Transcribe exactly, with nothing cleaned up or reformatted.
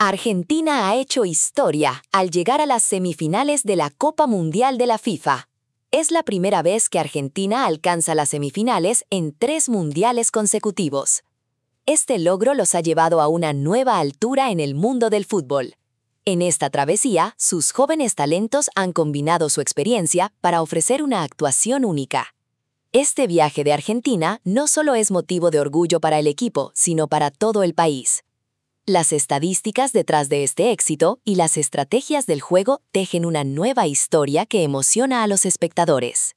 Argentina ha hecho historia al llegar a las semifinales de la Copa Mundial de la FIFA. Es la primera vez que Argentina alcanza las semifinales en tres mundiales consecutivos. Este logro los ha llevado a una nueva altura en el mundo del fútbol. En esta travesía, sus jóvenes talentos han combinado su experiencia para ofrecer una actuación única. Este viaje de Argentina no solo es motivo de orgullo para el equipo, sino para todo el país. Las estadísticas detrás de este éxito y las estrategias del juego tejen una nueva historia que emociona a los espectadores.